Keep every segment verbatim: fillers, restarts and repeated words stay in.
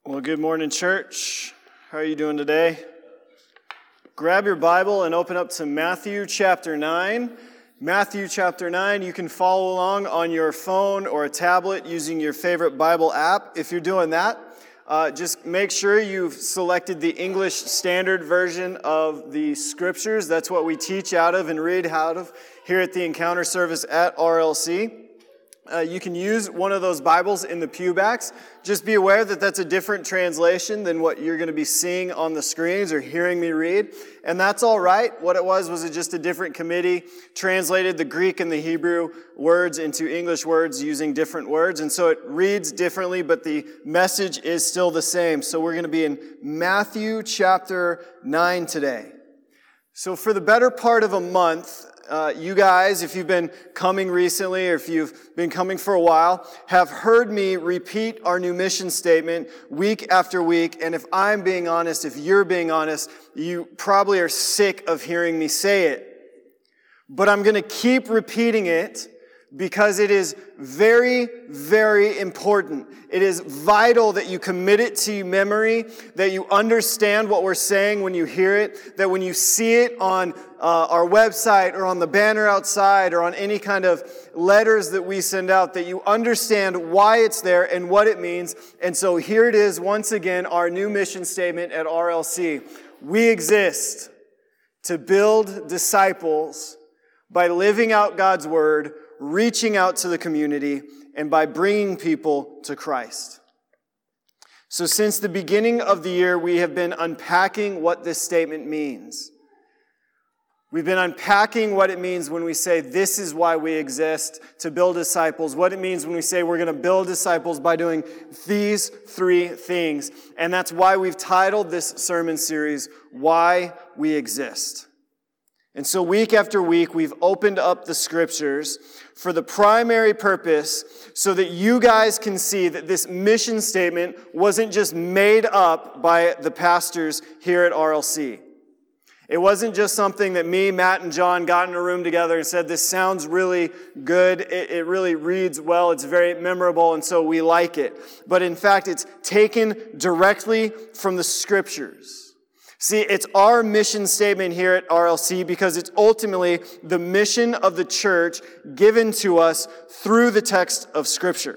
Well, good morning, church. How are you doing today? Grab your Bible and open up to Matthew chapter nine. Matthew chapter nine, you can follow along on your phone or a tablet using your favorite Bible app. If you're doing that, uh, just make sure you've selected the English Standard Version of the Scriptures. That's what we teach out of and read out of here at the Encounter service at R L C. Uh, you can use one of those Bibles in the pewbacks. Just be aware that that's a different translation than what you're going to be seeing on the screens or hearing me read. And that's all right. What it was was it just a different committee translated the Greek and the Hebrew words into English words using different words. And so it reads differently, but the message is still the same. So we're going to be in Matthew chapter nine today. So for the better part of a month, Uh, you guys, if you've been coming recently or if you've been coming for a while, have heard me repeat our new mission statement week after week. And if I'm being honest, if you're being honest, you probably are sick of hearing me say it. But I'm going to keep repeating it because it is very, very important. It is vital that you commit it to your memory, that you understand what we're saying when you hear it, that when you see it on uh, our website or on the banner outside or on any kind of letters that we send out, that you understand why it's there and what it means. And so here it is, once again, our new mission statement at R L C. We exist to build disciples by living out God's word, reaching out to the community, and by bringing people to Christ. So since the beginning of the year, we have been unpacking what this statement means. We've been unpacking what it means when we say this is why we exist, to build disciples, what it means when we say we're going to build disciples by doing these three things. And that's why we've titled this sermon series, Why We Exist. And so week after week, we've opened up the scriptures for the primary purpose so that you guys can see that this mission statement wasn't just made up by the pastors here at R L C. It wasn't just something that me, Matt, and John got in a room together and said, this sounds really good, it, it really reads well, it's very memorable, and so we like it. But in fact, it's taken directly from the scriptures. See, it's our mission statement here at R L C because it's ultimately the mission of the church given to us through the text of Scripture.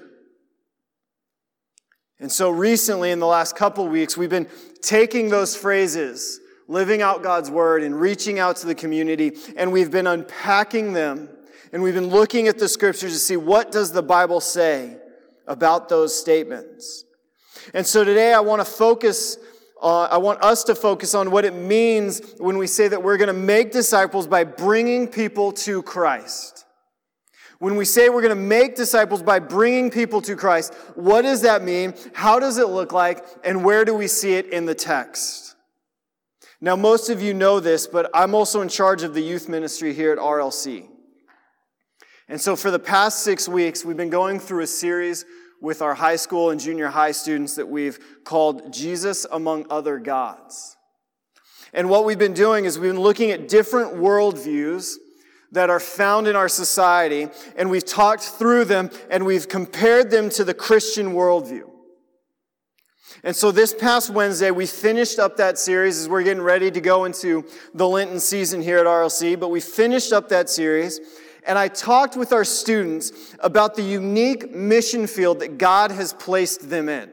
And so recently, in the last couple weeks, we've been taking those phrases, living out God's word and reaching out to the community, and we've been unpacking them, and we've been looking at the Scriptures to see what does the Bible say about those statements. And so today I want to focus Uh, I want us to focus on what it means when we say that we're going to make disciples by bringing people to Christ. When we say we're going to make disciples by bringing people to Christ, what does that mean? How does it look like? And where do we see it in the text? Now, most of you know this, but I'm also in charge of the youth ministry here at R L C. And so for the past six weeks, we've been going through a series with our high school and junior high students that we've called Jesus Among Other Gods. And what we've been doing is we've been looking at different worldviews that are found in our society, and we've talked through them, and we've compared them to the Christian worldview. And so this past Wednesday, we finished up that series as we're getting ready to go into the Lenten season here at R L C, but we finished up that series. And I talked with our students about the unique mission field that God has placed them in.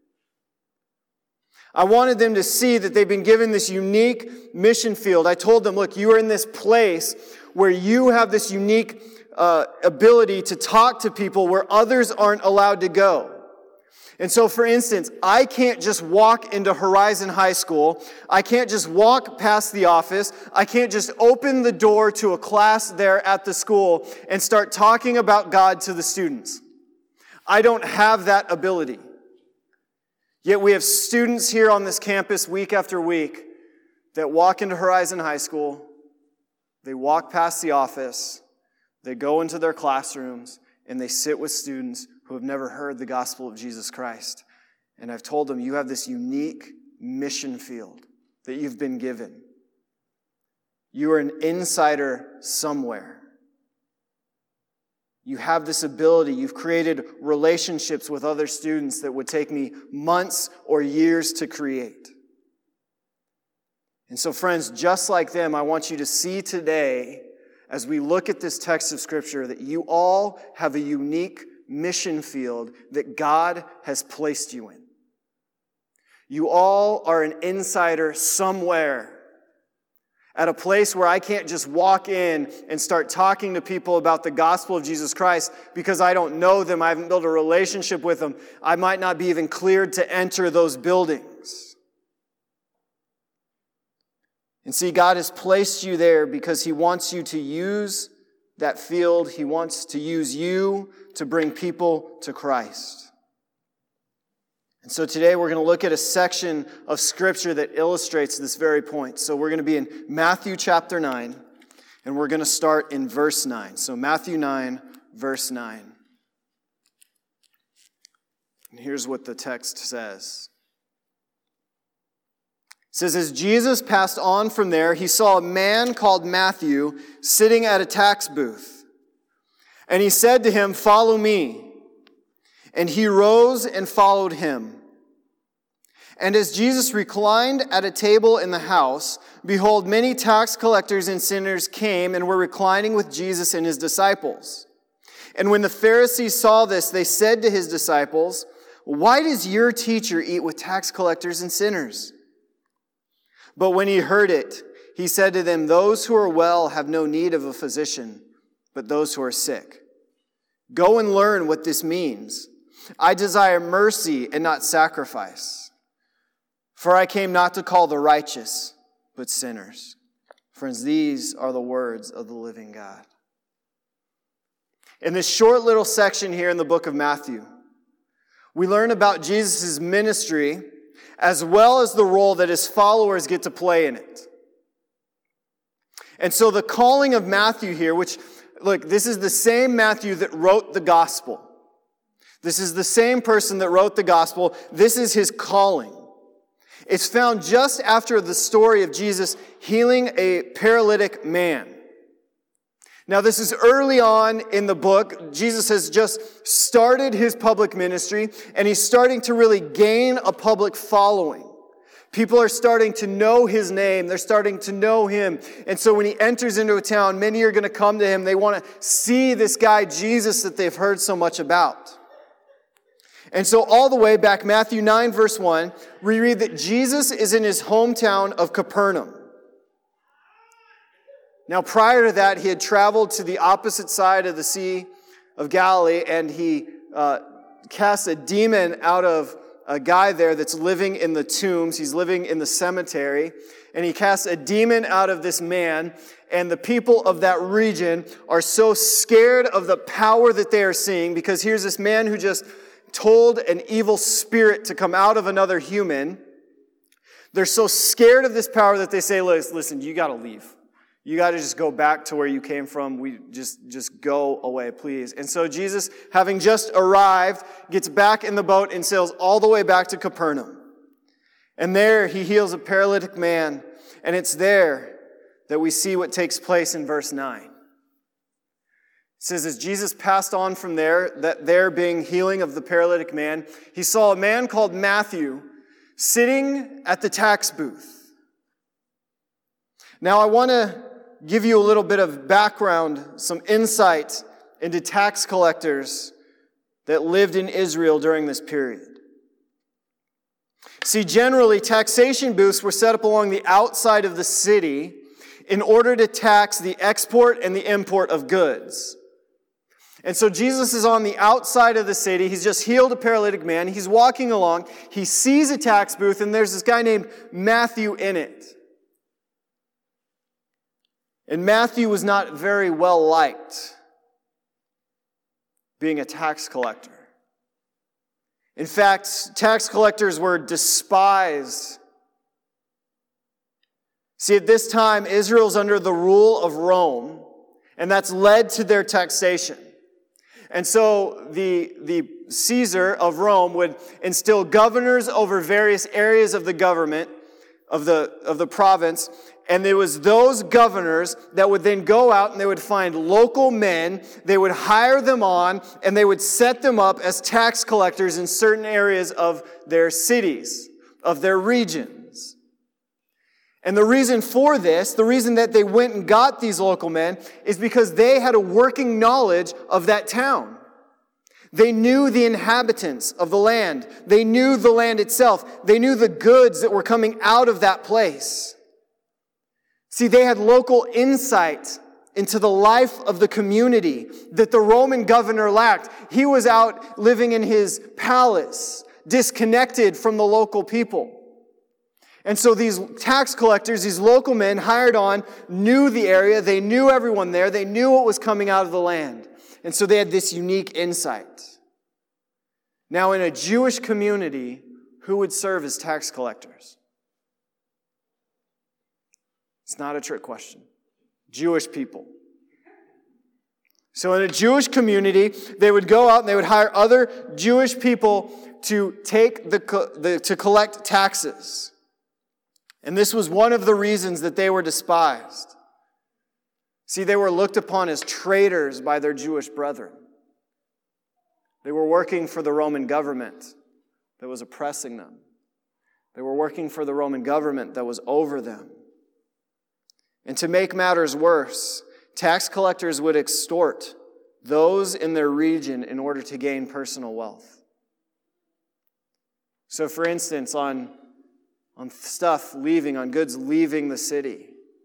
I wanted them to see that they've been given this unique mission field. I told them, look, you are in this place where you have this unique uh, ability to talk to people where others aren't allowed to go. And so, for instance, I can't just walk into Horizon High School. I can't just walk past the office. I can't just open the door to a class there at the school and start talking about God to the students. I don't have that ability. Yet we have students here on this campus week after week that walk into Horizon High School. They walk past the office. They go into their classrooms and they sit with students who have never heard the gospel of Jesus Christ. And I've told them, you have this unique mission field that you've been given. You are an insider somewhere. You have this ability. You've created relationships with other students that would take me months or years to create. And so, friends, just like them, I want you to see today, as we look at this text of Scripture, that you all have a unique mission field that God has placed you in. You all are an insider somewhere, at a place where I can't just walk in and start talking to people about the gospel of Jesus Christ because I don't know them, I haven't built a relationship with them. I might not be even cleared to enter those buildings. And see, God has placed you there because He wants you to use that field. He wants to use you to bring people to Christ. And so today we're going to look at a section of Scripture that illustrates this very point. So we're going to be in Matthew chapter nine, and we're going to start in verse nine. So Matthew nine, verse nine. And here's what the text says. It says, as Jesus passed on from there, he saw a man called Matthew sitting at a tax booth. And he said to him, follow me. And he rose and followed him. And as Jesus reclined at a table in the house, behold, many tax collectors and sinners came and were reclining with Jesus and his disciples. And when the Pharisees saw this, they said to his disciples, why does your teacher eat with tax collectors and sinners? But when he heard it, he said to them, those who are well have no need of a physician, but those who are sick. Go and learn what this means. I desire mercy and not sacrifice. For I came not to call the righteous, but sinners. Friends, these are the words of the living God. In this short little section here in the book of Matthew, we learn about Jesus' ministry as well as the role that his followers get to play in it. And so the calling of Matthew here, which, look, this is the same Matthew that wrote the gospel. This is the same person that wrote the gospel. This is his calling. It's found just after the story of Jesus healing a paralytic man. Now, this is early on in the book. Jesus has just started his public ministry, and he's starting to really gain a public following. People are starting to know his name. They're starting to know him. And so when he enters into a town, many are going to come to him. They want to see this guy, Jesus, that they've heard so much about. And so all the way back, Matthew nine, verse one, we read that Jesus is in his hometown of Capernaum. Now, prior to that, he had traveled to the opposite side of the Sea of Galilee, and he uh, cast a demon out of a guy there that's living in the tombs. He's living in the cemetery, and he casts a demon out of this man, and the people of that region are so scared of the power that they are seeing, because here's this man who just told an evil spirit to come out of another human. They're so scared of this power that they say, listen, you got to leave. You got to just go back to where you came from. We just, just go away, please. And so Jesus, having just arrived, gets back in the boat and sails all the way back to Capernaum. And there he heals a paralytic man. And it's there that we see what takes place in verse nine. It says, as Jesus passed on from there, that there being healing of the paralytic man, he saw a man called Matthew sitting at the tax booth. Now I want to give you a little bit of background, some insight into tax collectors that lived in Israel during this period. See, generally, taxation booths were set up along the outside of the city in order to tax the export and the import of goods. And so Jesus is on the outside of the city. He's just healed a paralytic man. He's walking along. He sees a tax booth, and there's this guy named Matthew in it. And Matthew was not very well liked, being a tax collector. In fact, tax collectors were despised. See, at this time, Israel's under the rule of Rome, and that's led to their taxation. And so the, the Caesar of Rome would instill governors over various areas of the government, of the, of the province, And it was those governors that would then go out and they would find local men, they would hire them on, and they would set them up as tax collectors in certain areas of their cities, of their regions. And the reason for this, the reason that they went and got these local men, is because they had a working knowledge of that town. They knew the inhabitants of the land. They knew the land itself. They knew the goods that were coming out of that place. See, they had local insight into the life of the community that the Roman governor lacked. He was out living in his palace, disconnected from the local people. And so these tax collectors, these local men hired on, knew the area. They knew everyone there. They knew what was coming out of the land. And so they had this unique insight. Now, in a Jewish community, who would serve as tax collectors? It's not a trick question. Jewish people. So in a Jewish community, they would go out and they would hire other Jewish people to take the, the to collect taxes. And this was one of the reasons that they were despised. See, they were looked upon as traitors by their Jewish brethren. They were working for the Roman government that was oppressing them. They were working for the Roman government that was over them. And to make matters worse, tax collectors would extort those in their region in order to gain personal wealth. So for instance, on, on stuff leaving, on goods leaving the city,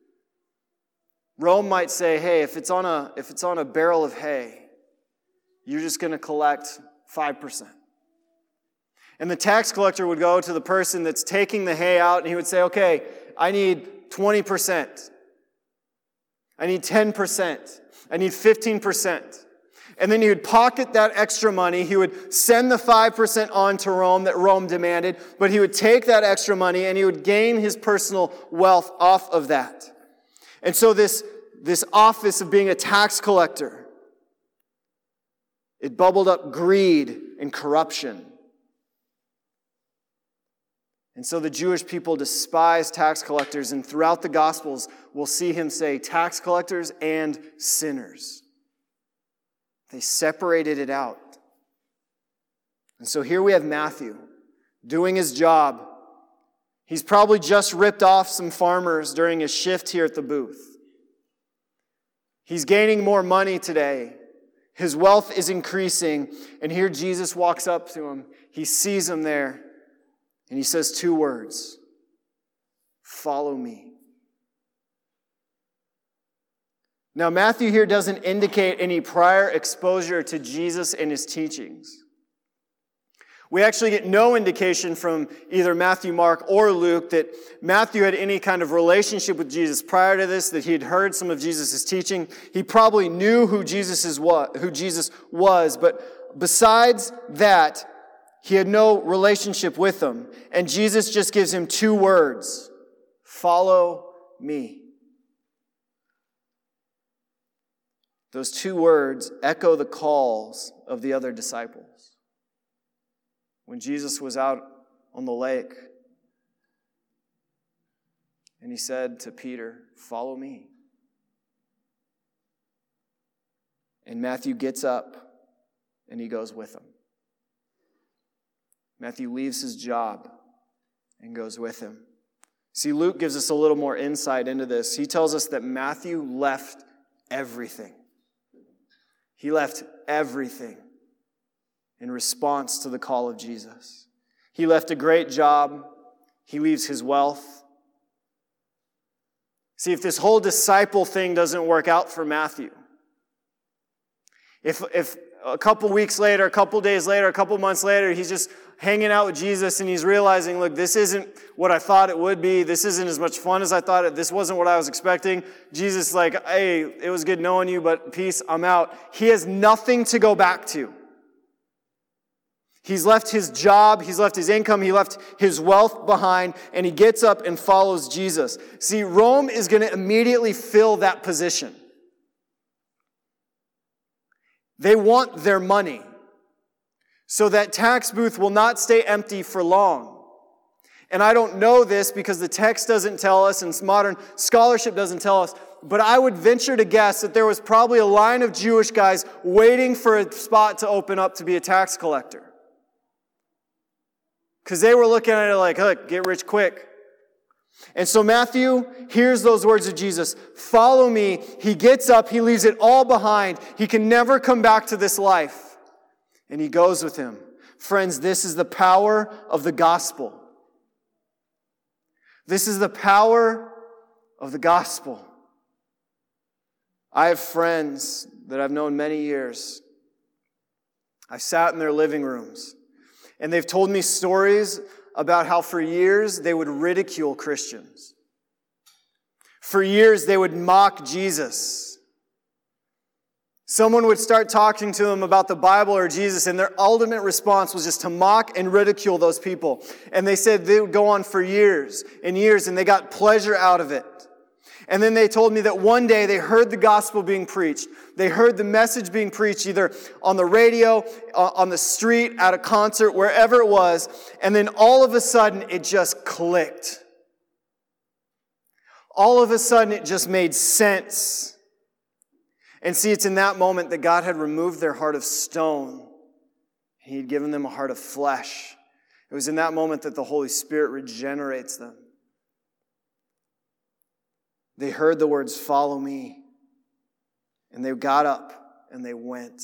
Rome might say, hey, if it's on a, if it's on a barrel of hay, you're just going to collect five percent. And the tax collector would go to the person that's taking the hay out and he would say, okay, I need twenty percent. I need ten percent. I need fifteen percent. And then he would pocket that extra money. He would send the five percent on to Rome that Rome demanded, but he would take that extra money and he would gain his personal wealth off of that. And so this, this office of being a tax collector, it bubbled up greed and corruption. And so the Jewish people despise tax collectors, and throughout the Gospels, we'll see him say tax collectors and sinners. They separated it out. And so here we have Matthew doing his job. He's probably just ripped off some farmers during his shift here at the booth. He's gaining more money today. His wealth is increasing, and here Jesus walks up to him. He sees him there. And he says two words, follow me. Now, Matthew here doesn't indicate any prior exposure to Jesus and his teachings. We actually get no indication from either Matthew, Mark, or Luke that Matthew had any kind of relationship with Jesus prior to this, that he had heard some of Jesus' teaching. He probably knew who Jesus is what, who Jesus was, but besides that, he had no relationship with them. And Jesus just gives him two words. Follow me. Those two words echo the calls of the other disciples. When Jesus was out on the lake, and he said to Peter, follow me. And Matthew gets up and he goes with him. Matthew leaves his job and goes with him. See, Luke gives us a little more insight into this. He tells us that Matthew left everything. He left everything in response to the call of Jesus. He left a great job. He leaves his wealth. See, if this whole disciple thing doesn't work out for Matthew, if, if a couple weeks later, a couple days later, a couple months later, he's just hanging out with Jesus and he's realizing, look, this isn't what I thought it would be. This isn't as much fun as I thought it. This wasn't what I was expecting. Jesus is like, hey, it was good knowing you, but peace, I'm out. He has nothing to go back to. He's left his job, he's left his income, he left his wealth behind, and he gets up and follows Jesus. See, Rome is going to immediately fill that position. They want their money. So that tax booth will not stay empty for long. And I don't know this because the text doesn't tell us and modern scholarship doesn't tell us, but I would venture to guess that there was probably a line of Jewish guys waiting for a spot to open up to be a tax collector. Because they were looking at it like, look, get rich quick. And so Matthew hears those words of Jesus, follow me. He gets up, he leaves it all behind. He can never come back to this life. And he goes with him. Friends, this is the power of the gospel. This is the power of the gospel. I have friends that I've known many years. I've sat in their living rooms, and they've told me stories about how for years they would ridicule Christians. For years they would mock Jesus. Someone would start talking to them about the Bible or Jesus, and their ultimate response was just to mock and ridicule those people. And they said they would go on for years and years, and they got pleasure out of it. And then they told me that one day they heard the gospel being preached. They heard the message being preached either on the radio, on the street, at a concert, wherever it was. And then all of a sudden it just clicked. All of a sudden it just made sense. And see, it's in that moment that God had removed their heart of stone. He had given them a heart of flesh. It was in that moment that the Holy Spirit regenerates them. They heard the words, follow me. And they got up and they went.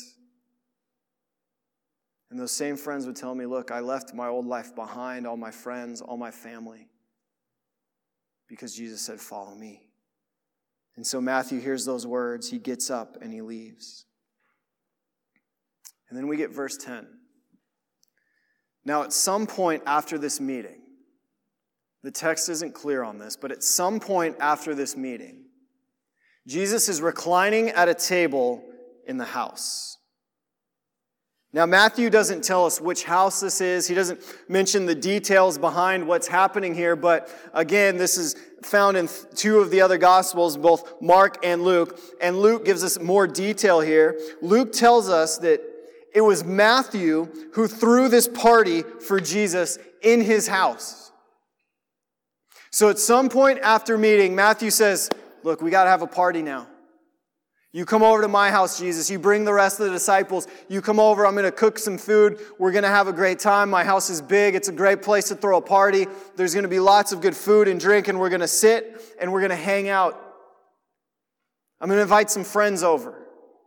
And those same friends would tell me, look, I left my old life behind, all my friends, all my family, because Jesus said, follow me. And so Matthew hears those words, he gets up and he leaves. And then we get verse ten. Now at some point after this meeting, the text isn't clear on this, but at some point after this meeting, Jesus is reclining at a table in the house. Now, Matthew doesn't tell us which house this is. He doesn't mention the details behind what's happening here. But again, this is found in two of the other Gospels, both Mark and Luke. And Luke gives us more detail here. Luke tells us that it was Matthew who threw this party for Jesus in his house. So at some point after meeting, Matthew says, look, we got to have a party now. You come over to my house, Jesus. You bring the rest of the disciples. You come over. I'm going to cook some food. We're going to have a great time. My house is big. It's a great place to throw a party. There's going to be lots of good food and drink, and we're going to sit and we're going to hang out. I'm going to invite some friends over.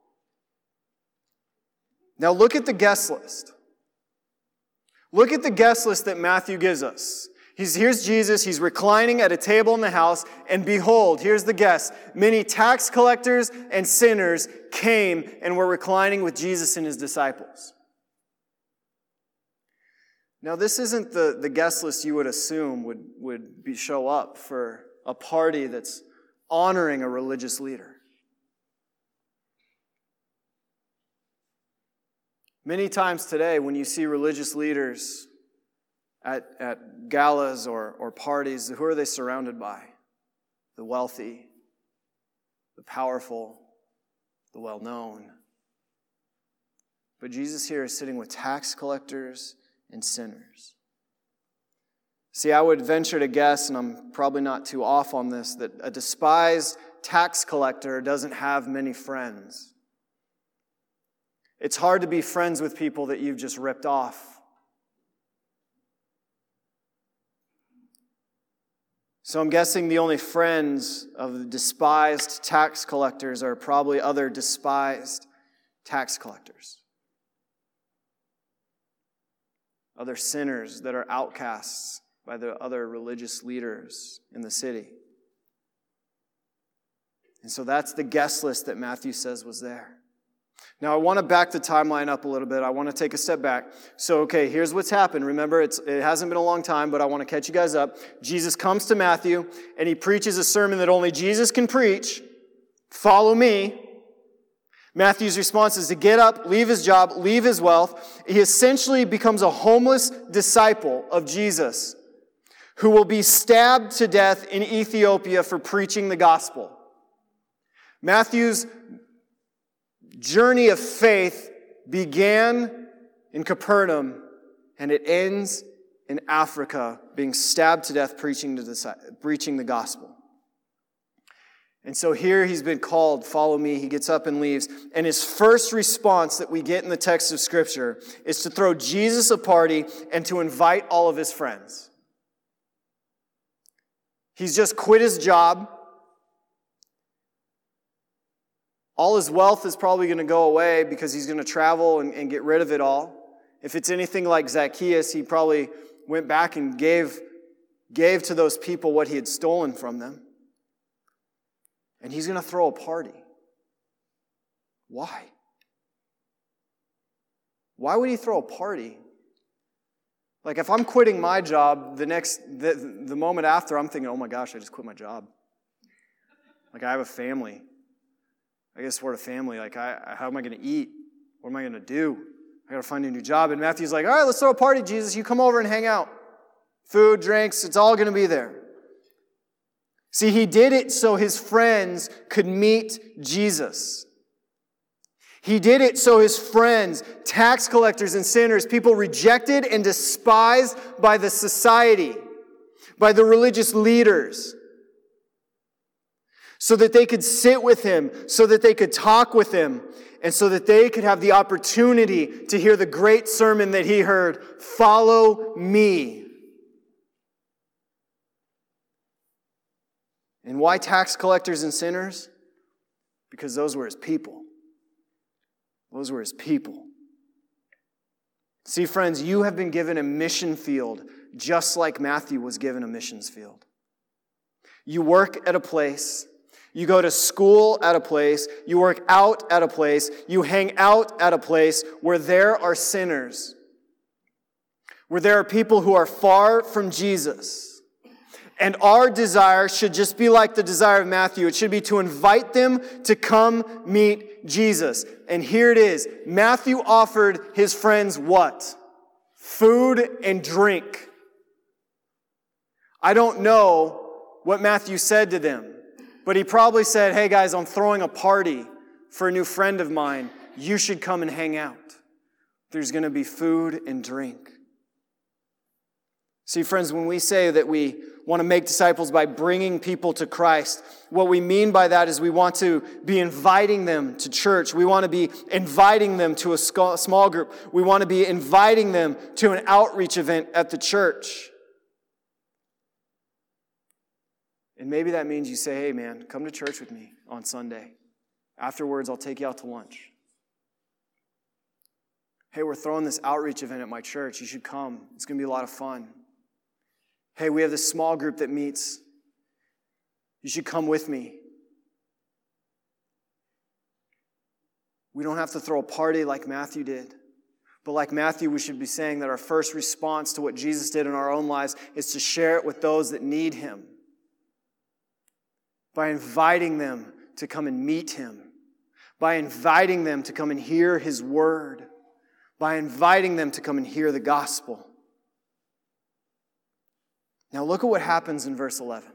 Now look at the guest list. Look at the guest list that Matthew gives us. He's, here's Jesus, he's reclining at a table in the house, and behold, here's the guests. Many tax collectors and sinners came and were reclining with Jesus and his disciples. Now, this isn't the, the guest list you would assume would, would be, show up for a party that's honoring a religious leader. Many times today, when you see religious leaders At, at galas or, or parties, who are they surrounded by? The wealthy, the powerful, the well-known. But Jesus here is sitting with tax collectors and sinners. See, I would venture to guess, and I'm probably not too off on this, that a despised tax collector doesn't have many friends. It's hard to be friends with people that you've just ripped off. So I'm guessing the only friends of the despised tax collectors are probably other despised tax collectors. Other sinners that are outcasts by the other religious leaders in the city. And so that's the guest list that Matthew says was there. Now, I want to back the timeline up a little bit. I want to take a step back. So, okay, here's what's happened. Remember, it's, it hasn't been a long time, but I want to catch you guys up. Jesus comes to Matthew, and he preaches a sermon that only Jesus can preach. Follow me. Matthew's response is to get up, leave his job, leave his wealth. He essentially becomes a homeless disciple of Jesus who will be stabbed to death in Ethiopia for preaching the gospel. Matthew's journey of faith began in Capernaum, and it ends in Africa being stabbed to death preaching, to the, preaching the gospel. And so here he's been called, follow me. He gets up and leaves. And his first response that we get in the text of Scripture is to throw Jesus a party and to invite all of his friends. He's just quit his job. All his wealth is probably going to go away because he's going to travel and, and get rid of it all. If it's anything like Zacchaeus, he probably went back and gave, gave to those people what he had stolen from them. And he's going to throw a party. Why? Why would he throw a party? Like if I'm quitting my job, the next, the, the moment after, I'm thinking, oh my gosh, I just quit my job. Like I have a family. I guess we're a family. Like I, how am I going to eat? What am I going to do? I got to find a new job. And Matthew's like, all right, let's throw a party, Jesus. You come over and hang out. Food, drinks, it's all going to be there. See, he did it so his friends could meet Jesus. He did it so his friends, tax collectors and sinners, people rejected and despised by the society, by the religious leaders, so that they could sit with him, so that they could talk with him, and so that they could have the opportunity to hear the great sermon that he heard, follow me. And why tax collectors and sinners? Because those were his people. Those were his people. See, friends, you have been given a mission field just like Matthew was given a missions field. You work at a place. You go to school at a place. You work out at a place. You hang out at a place where there are sinners. Where there are people who are far from Jesus. And our desire should just be like the desire of Matthew. It should be to invite them to come meet Jesus. And here it is. Matthew offered his friends what? Food and drink. I don't know what Matthew said to them, but he probably said, hey guys, I'm throwing a party for a new friend of mine. You should come and hang out. There's going to be food and drink. See, friends, when we say that we want to make disciples by bringing people to Christ, what we mean by that is we want to be inviting them to church. We want to be inviting them to a small group. We want to be inviting them to an outreach event at the church. And maybe that means you say, hey man, come to church with me on Sunday. Afterwards, I'll take you out to lunch. Hey, we're throwing this outreach event at my church. You should come. It's going to be a lot of fun. Hey, we have this small group that meets. You should come with me. We don't have to throw a party like Matthew did. But like Matthew, we should be saying that our first response to what Jesus did in our own lives is to share it with those that need him. By inviting them to come and meet him. By inviting them to come and hear his word. By inviting them to come and hear the gospel. Now look at what happens in verse eleven.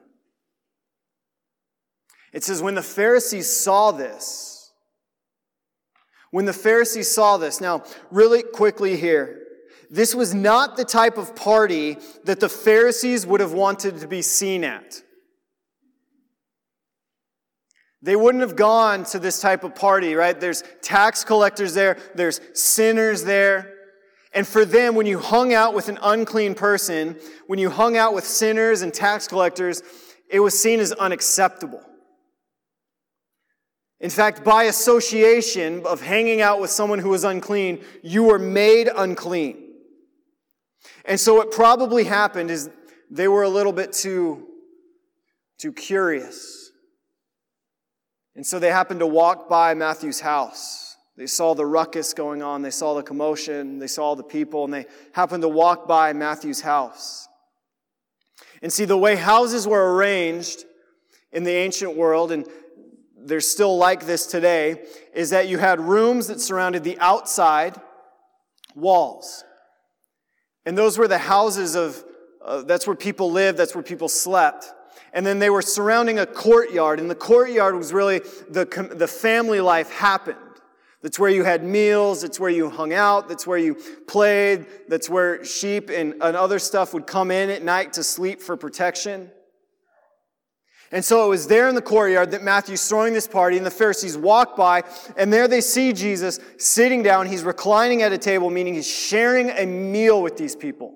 It says, when the Pharisees saw this, when the Pharisees saw this, now really quickly here, this was not the type of party that the Pharisees would have wanted to be seen at. They wouldn't have gone to this type of party, right? There's tax collectors there, there's sinners there. And for them, when you hung out with an unclean person, when you hung out with sinners and tax collectors, it was seen as unacceptable. In fact, by association of hanging out with someone who was unclean, you were made unclean. And so what probably happened is they were a little bit too, too curious. And so they happened to walk by Matthew's house. They saw the ruckus going on. They saw the commotion. They saw the people. And they happened to walk by Matthew's house. And see, the way houses were arranged in the ancient world, and they're still like this today, is that you had rooms that surrounded the outside walls. And those were the houses of, uh, that's where people lived, that's where people slept. And then they were surrounding a courtyard, and the courtyard was really the, the family life happened. That's where you had meals, that's where you hung out, that's where you played, that's where sheep and, and other stuff would come in at night to sleep for protection. And so it was there in the courtyard that Matthew's throwing this party, and the Pharisees walk by, and there they see Jesus sitting down. He's reclining at a table, meaning he's sharing a meal with these people.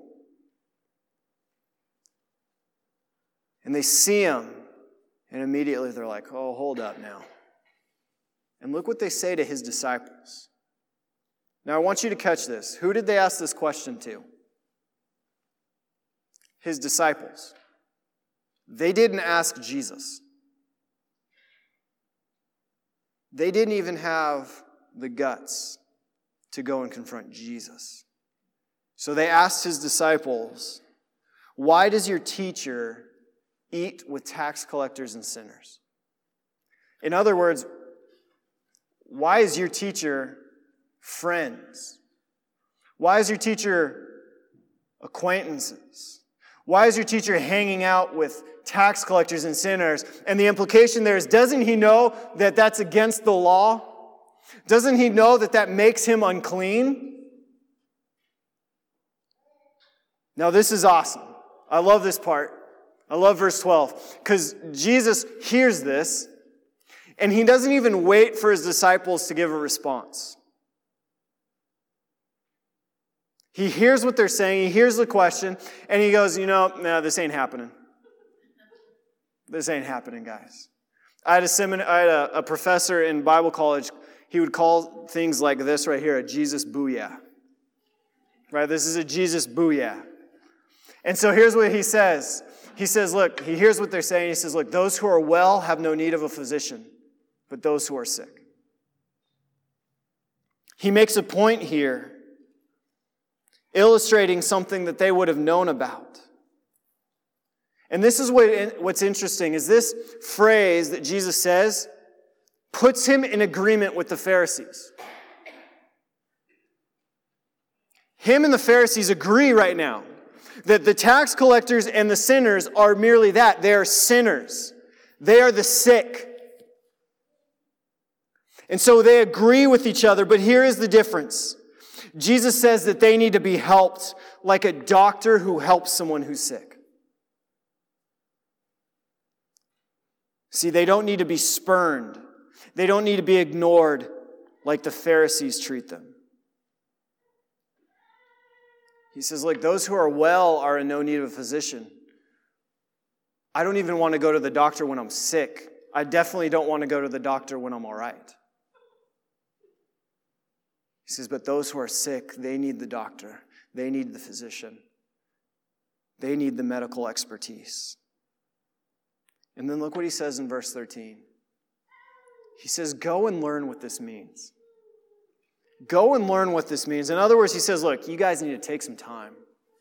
And they see him, and immediately they're like, oh, hold up now. And look what they say to his disciples. Now I want you to catch this. Who did they ask this question to? His disciples. They didn't ask Jesus. They didn't even have the guts to go and confront Jesus. So they asked his disciples, why does your teacher eat with tax collectors and sinners? In other words, why is your teacher friends? Why is your teacher acquaintances? Why is your teacher hanging out with tax collectors and sinners? And the implication there is, doesn't he know that that's against the law? Doesn't he know that that makes him unclean? Now this is awesome. I love this part. I love verse twelve, because Jesus hears this, and he doesn't even wait for his disciples to give a response. He hears what they're saying, he hears the question, and he goes, you know, no, this ain't happening. This ain't happening, guys. I had a seminar, I had a, a professor in Bible college. He would call things like this right here a Jesus booyah. Right? This is a Jesus booyah. And so here's what he says. He says, look, he hears what they're saying. He says, look, those who are well have no need of a physician, but those who are sick. He makes a point here, illustrating something that they would have known about. And this is what, what's interesting, is this phrase that Jesus says puts him in agreement with the Pharisees. Him and the Pharisees agree right now that the tax collectors and the sinners are merely that. They are sinners. They are the sick. And so they agree with each other, but here is the difference. Jesus says that they need to be helped like a doctor who helps someone who's sick. See, they don't need to be spurned. They don't need to be ignored like the Pharisees treat them. He says, look, those who are well are in no need of a physician. I don't even want to go to the doctor when I'm sick. I definitely don't want to go to the doctor when I'm all right. He says, but those who are sick, they need the doctor. They need the physician. They need the medical expertise. And then look what he says in verse thirteen. He says, go and learn what this means. Go and learn what this means. In other words, he says, look, you guys need to take some time.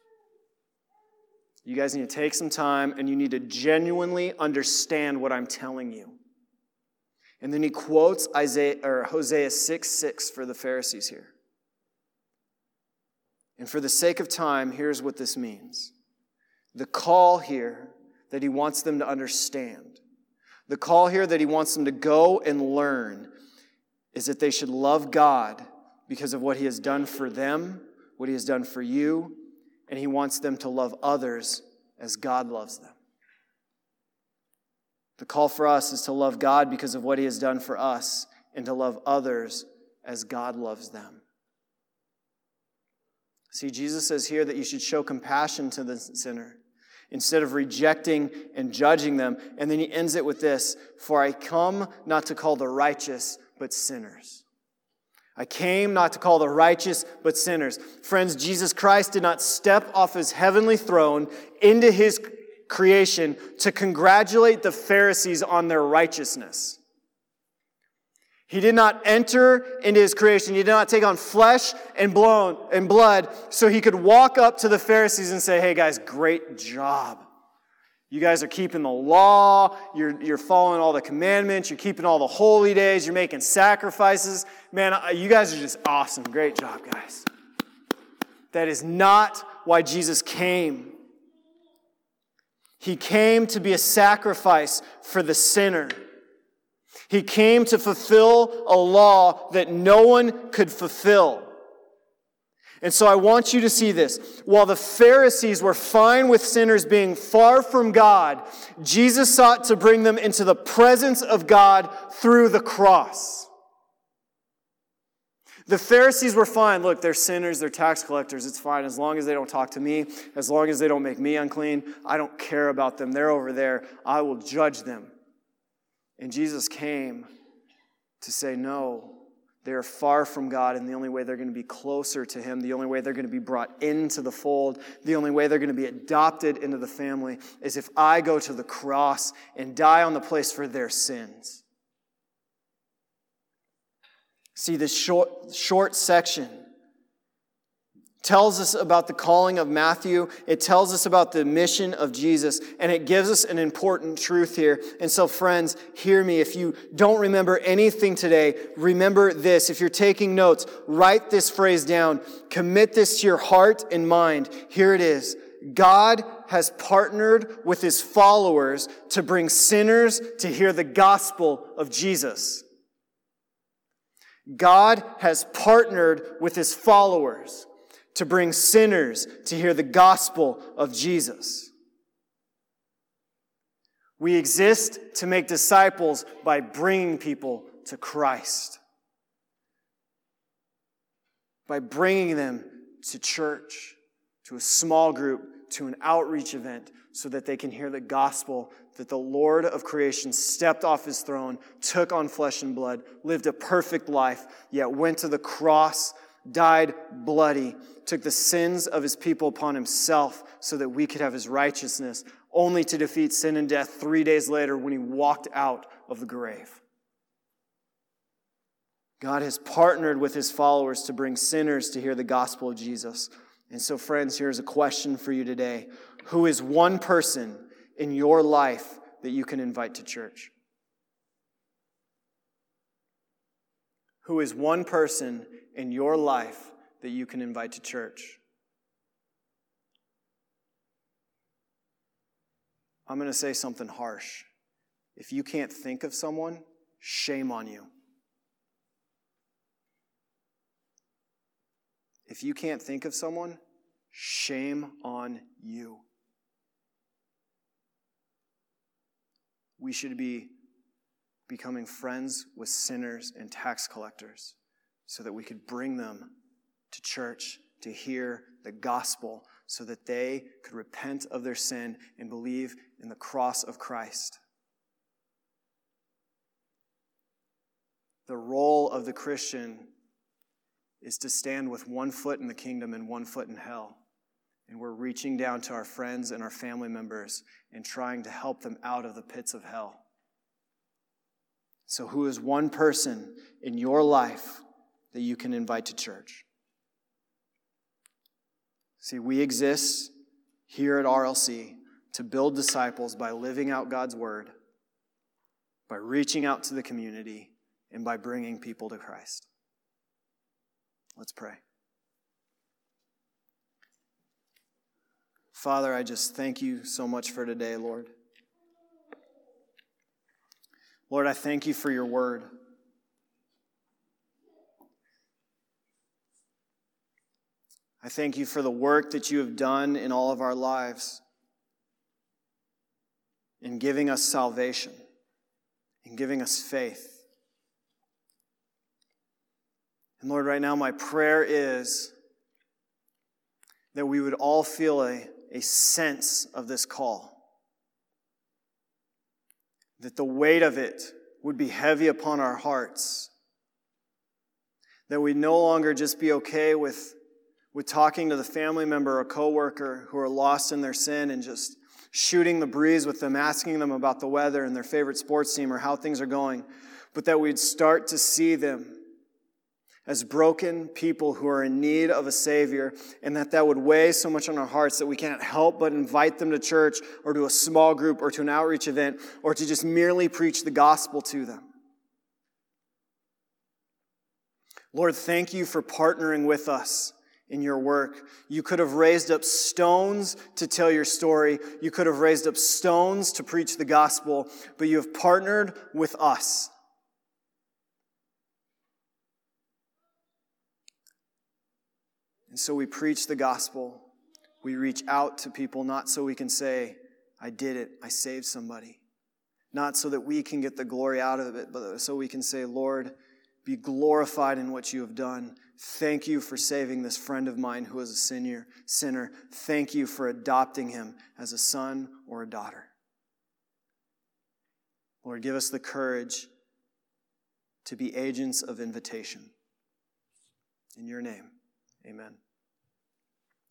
You guys need to take some time, and you need to genuinely understand what I'm telling you. And then he quotes Isaiah or Hosea six six for the Pharisees here. And for the sake of time, here's what this means. The call here that he wants them to understand, the call here that he wants them to go and learn, is that they should love God because of what he has done for them, what he has done for you, and he wants them to love others as God loves them. The call for us is to love God because of what he has done for us, and to love others as God loves them. See, Jesus says here that you should show compassion to the sinner instead of rejecting and judging them. And then he ends it with this, for I come not to call the righteous, but sinners. I came not to call the righteous, but sinners. Friends, Jesus Christ did not step off his heavenly throne into his creation to congratulate the Pharisees on their righteousness. He did not enter into his creation. He did not take on flesh and blood so he could walk up to the Pharisees and say, hey guys, great job. You guys are keeping the law, you're, you're following all the commandments, you're keeping all the holy days, you're making sacrifices. Man, you guys are just awesome. Great job, guys. That is not why Jesus came. He came to be a sacrifice for the sinner. He came to fulfill a law that no one could fulfill. And so I want you to see this. While the Pharisees were fine with sinners being far from God, Jesus sought to bring them into the presence of God through the cross. The Pharisees were fine. Look, they're sinners, they're tax collectors. It's fine as long as they don't talk to me, as long as they don't make me unclean. I don't care about them. They're over there. I will judge them. And Jesus came to say, no, they are far from God, and the only way they're going to be closer to Him, the only way they're going to be brought into the fold, the only way they're going to be adopted into the family is if I go to the cross and die on the place for their sins. See, this short, short section tells us about the calling of Matthew. It tells us about the mission of Jesus, and it gives us an important truth here. And so, friends, hear me. If you don't remember anything today, remember this. If you're taking notes, write this phrase down. Commit this to your heart and mind. Here it is. God has partnered with His followers to bring sinners to hear the gospel of Jesus. God has partnered with His followers to bring sinners to hear the gospel of Jesus. We exist to make disciples by bringing people to Christ, by bringing them to church, to a small group, to an outreach event, so that they can hear the gospel that the Lord of creation stepped off His throne, took on flesh and blood, lived a perfect life, yet went to the cross, died bloody, took the sins of His people upon Himself so that we could have His righteousness, only to defeat sin and death three days later when He walked out of the grave. God has partnered with His followers to bring sinners to hear the gospel of Jesus. And so, friends, here's a question for you today. Who is one person in your life that you can invite to church? Who is one person in your life that you can invite to church? I'm going to say something harsh. If you can't think of someone, shame on you. If you can't think of someone, shame on you. We should be becoming friends with sinners and tax collectors so that we could bring them to church to hear the gospel so that they could repent of their sin and believe in the cross of Christ. The role of the Christian is to stand with one foot in the kingdom and one foot in hell. And we're reaching down to our friends and our family members and trying to help them out of the pits of hell. So who is one person in your life that you can invite to church? See, we exist here at R L C to build disciples by living out God's word, by reaching out to the community, and by bringing people to Christ. Let's pray. Father, I just thank you so much for today, Lord. Lord, I thank you for your word. I thank you for the work that you have done in all of our lives in giving us salvation, in giving us faith. And Lord, right now my prayer is that we would all feel a, a sense of this call. That the weight of it would be heavy upon our hearts. That we no longer just be okay with, with talking to the family member or coworker who are lost in their sin and just shooting the breeze with them, asking them about the weather and their favorite sports team or how things are going, but that we'd start to see them as broken people who are in need of a Savior, and that that would weigh so much on our hearts that we can't help but invite them to church or to a small group or to an outreach event or to just merely preach the gospel to them. Lord, thank you for partnering with us in your work. You could have raised up stones to tell your story. You could have raised up stones to preach the gospel, but you have partnered with us. And so we preach the gospel. We reach out to people, not so we can say, I did it, I saved somebody. Not so that we can get the glory out of it, but so we can say, Lord, be glorified in what you have done. Thank you for saving this friend of mine who is a sinner. Sinner. Thank you for adopting him as a son or a daughter. Lord, give us the courage to be agents of invitation. In your name, amen.